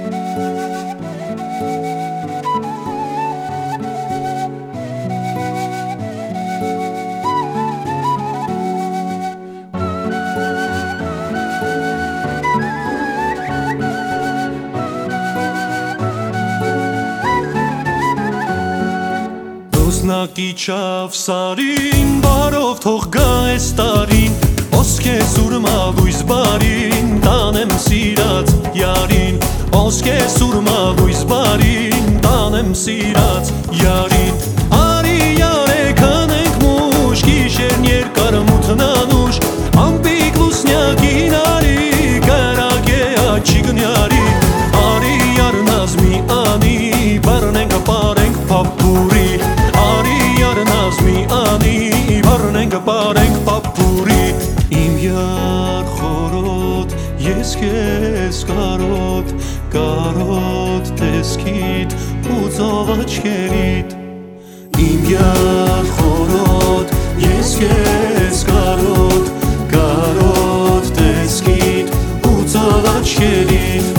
Ոսնակի չավսարին, բարով թող գա այս տարին, ոսկե սուրմալույս բարին, տանեմ սիրած յարին, ոսկե սուրմալույս բարին, տանեմ սիրած յարին։ Արի յարեք անենք մուշ, գիշերն երկար մութնանուշ, ամպիկ լուսնյակին արի, կրակ է աչիգնյարի, արի յարնազ մի անի, բարնենք պարենք պապուրի, Parենք papuri im yar khorot yes kes karot teskit uzovachkerit im yar khorot yes kes karot teskit uzovachkerit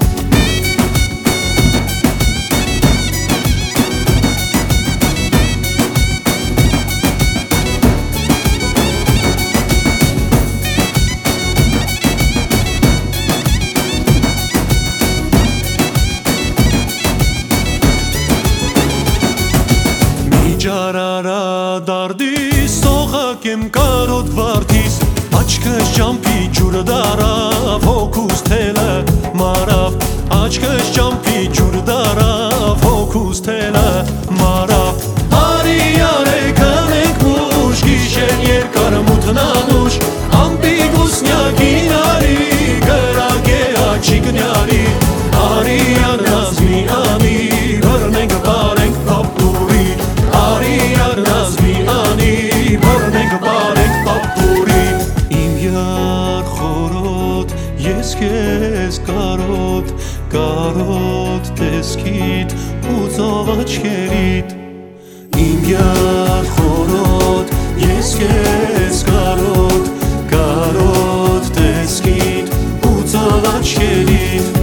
Ջարարա դարդիս սողակ եմ կարոտ վարդիս աչքս ճամփի ջուրը դարավ հոգուս թելը մարավ աչքս ճամփի ջուրը դարավ հոգուս թելը մարավ Արի արեք անենք մուշ գիշեր երկար մութնանուշ ամպիկ լուսնյակին արի կրակ է աչիգնյարի Արի աննազ մի անի բռնենք բարենք պապուրի Արի արնազ մի անի բռնենք բարենք պապուրի Իմ յար խորոտ ես քեզ կարոտ տեսքիդ ու ծով աչքերիդ Իմ յար խորոտ ես քեզ կարոտ տեսքիդ ու ծով աչքերիդ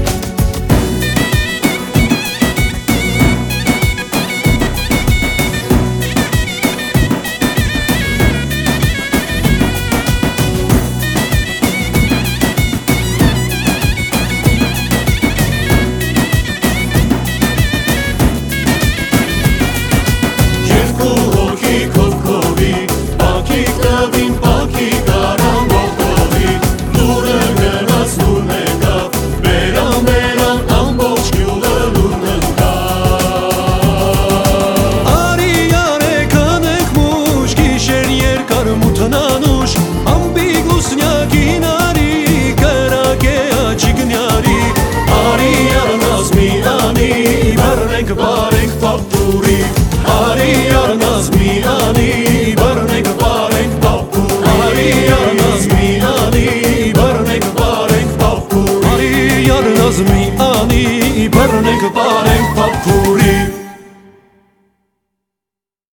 Մութնանուշ ամպիկ լուսնյակին արի կրակ է աչիգնյարի Արի արնազ մի անի բռնենք բարենք պապուրի Արի արնազ մի անի բռնենք բարենք պապուրի Արի արնազ մի անի բռնենք բարենք պապուրի Արի արնազ մի անի բռնենք բարենք պապուրի